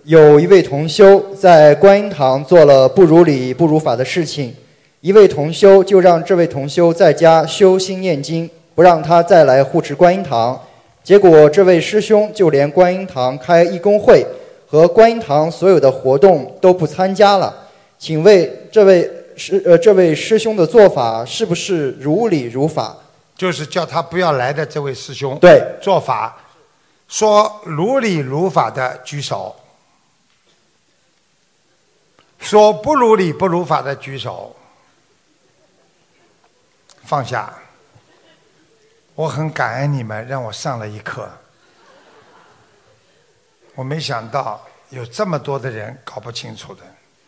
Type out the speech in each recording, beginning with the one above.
有一位同修在观音堂做了不如理不如法的事情，一位同修就让这位同修在家修心念经，不让他再来护持观音堂。结果这位师兄就连观音堂开义工会和观音堂所有的活动都不参加了。请问这位师兄的做法是不是如理如法？ 就是叫他不要来的这位师兄， 对， 做法说如理如法的举手，说不如理不如法的举手，放下。我很感恩你们让我上了一课，我没想到有这么多的人搞不清楚的。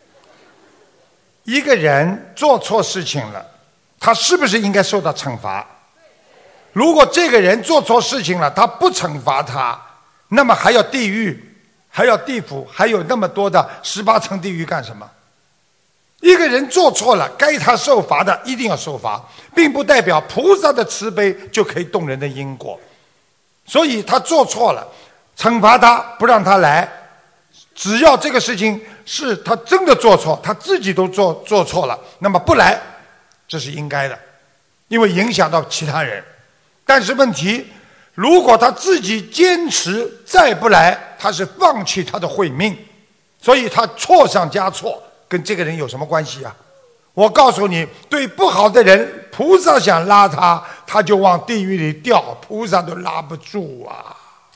一个人做错事情了，他是不是应该受到惩罚？如果这个人做错事情了，他不惩罚他，那么还要地狱，还要地府，还有那么多的18层地狱干什么？一个人做错了，该他受罚的一定要受罚，并不代表菩萨的慈悲就可以动人的因果。所以他做错了，惩罚他，不让他来。只要这个事情是他真的做错，他自己都做错了，那么不来，这是应该的，因为影响到其他人。但是问题，如果他自己坚持再不来，他是放弃他的慧命，所以他错上加错，跟这个人有什么关系啊？我告诉你，对不好的人，菩萨想拉他，他就往地狱里掉，菩萨都拉不住啊。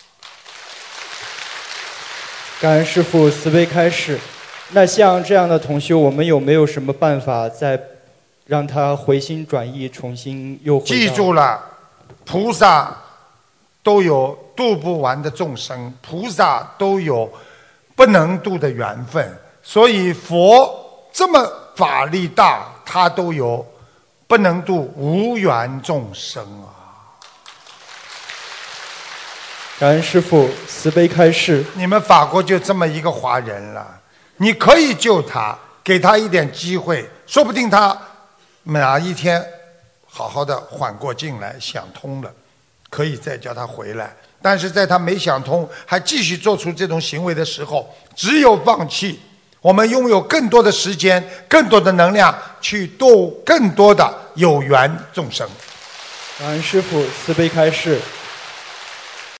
感恩师父慈悲开示。那像这样的同修，我们有没有什么办法再让他回心转意，重新又回到？ 记住了，菩萨都有度不完的众生，菩萨都有不能度的缘分，所以佛这么法力大，他都有不能度无缘众生啊。 感恩师父慈悲开示。 你们法国就这么一个华人了，你可以救他，给他一点机会，说不定他哪一天好好的缓过劲来，想通了，可以再叫他回来。但是在他没想通，还继续做出这种行为的时候，只有放弃。我们拥有更多的时间，更多的能量，去度更多的有缘众生。 感恩师父慈悲开示。